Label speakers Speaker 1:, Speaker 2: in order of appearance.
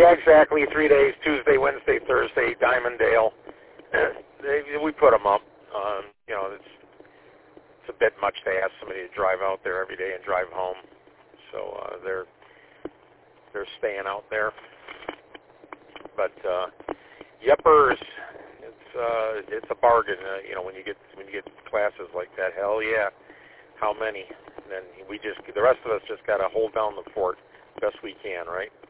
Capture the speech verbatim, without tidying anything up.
Speaker 1: Yeah, exactly. Three days: Tuesday, Wednesday, Thursday. Dimondale. they, we put them up. Um, you know, it's it's a bit much to ask somebody to drive out there every day and drive home. So uh, they're they're staying out there. But uh, Yepers, it's uh, it's a bargain. Uh, you know, when you get when you get classes like that, hell yeah, how many? And then we just the rest of us just got to hold down the fort best we can, right?